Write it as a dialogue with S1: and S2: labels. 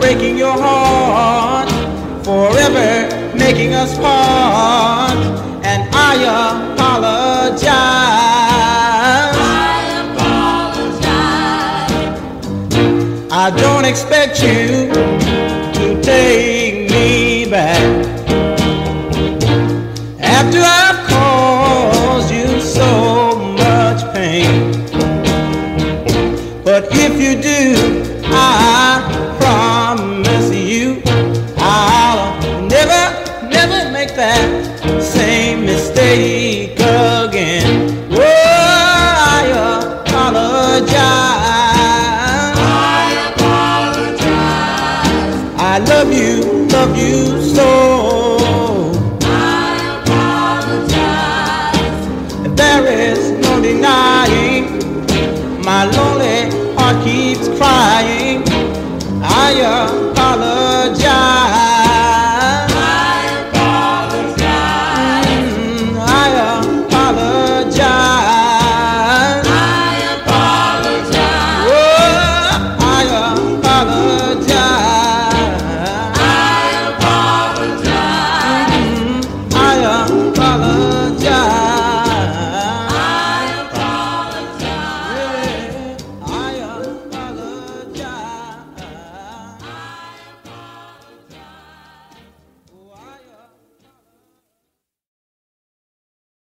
S1: breaking your heart, forever making us part, and I apologize. I don't expect you to take me back after I've caused you so much pain. But if you do, I promise you I'll never, never make that same mistake again. Oh, I apologize. I love you so.
S2: I apologize.
S1: There is no denying my lonely heart keeps crying. I apologize.